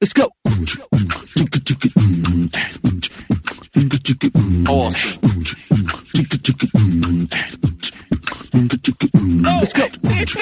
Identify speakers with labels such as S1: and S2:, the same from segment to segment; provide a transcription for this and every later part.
S1: Let's go.
S2: Awesome.
S1: Let's go.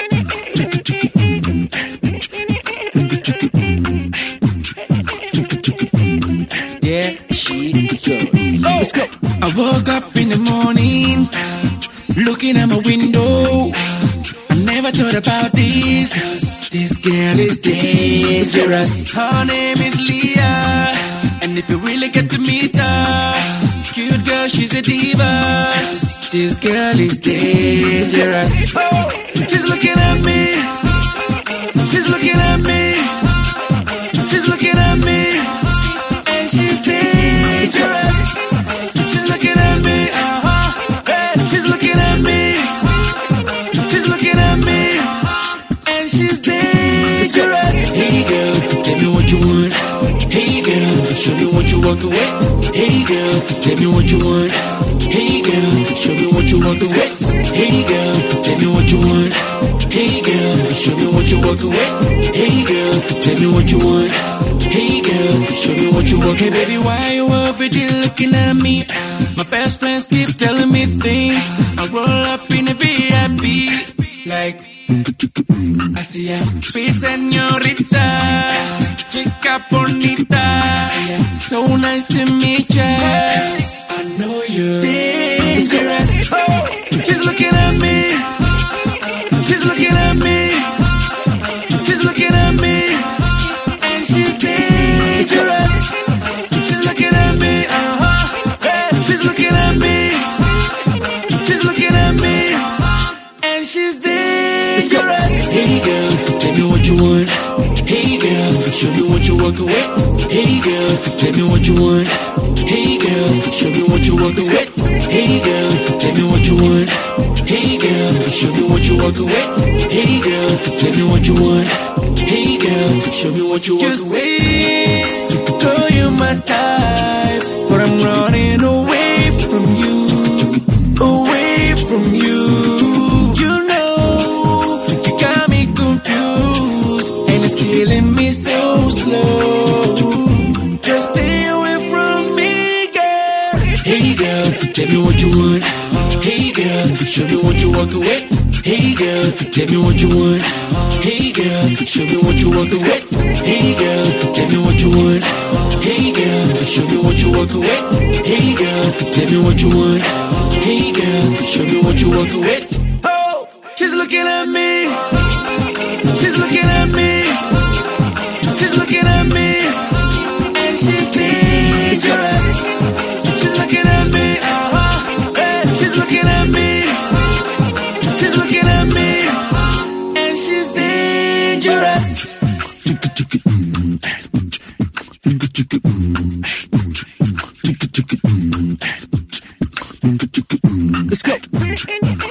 S2: Yeah, she goes.
S1: Let's go.
S2: I woke up in the morning, looking at my window. I never thought about this. This girl is dangerous. Her name is Leah, and if you really get to meet her, cute girl, she's a diva. This girl is dangerous. She's looking at me. She's looking at me. She's looking at me, and she's dangerous. She's looking at me. Hey, she's looking at me. She's looking at me, and she's dangerous. Hey girl, tell me what you want. Hey girl, show me what you walking with. Hey girl, tell me what you want. Hey girl, show me what you walking with. Hey girl, tell me what you want. Hey girl, show me what you walking with. Hey girl, tell me what you want. Hey girl, show me what you walking. Hey baby, why you over there looking at me? My best friends keep telling me things. I roll up in a VIP like I see ya, sweet señorita, chica bonita. So nice to meet ya. I know you're dangerous. She's looking at me. She's looking at me. She's looking at me, and she's dangerous. She's looking at me. Hey, she's looking at me. She's looking at me, and she's dangerous. Hey girl, tell me what you want. Hey girl, show me what you walking with. Hey girl, tell me what you want. Hey girl, show me what you walking with. Hey girl, tell me what you want. Hey girl, show me what you walking with. Hey girl, tell me what you want. Hey girl, show me what you walking with. You say, girl, you're my type, but I'm running away from you, away from you. You know, you got me confused, and it's killing me so slow. Just stay away from me, girl. Hey girl, tell me what you want. Hey girl, show me what you walking with. Hey girl, tell me what you want. Hey girl, show me what you walking with. Hey girl, tell me what you want. Hey girl, show me what you walking with. Hey girl, tell me what you want. Hey girl, show me what you walking with. Oh, she's looking at me. She's looking at me. She's looking at me, and she's dangerous. She's looking at me. Hey, she's looking at me. She's looking at me, and she's dangerous.
S1: Let's go.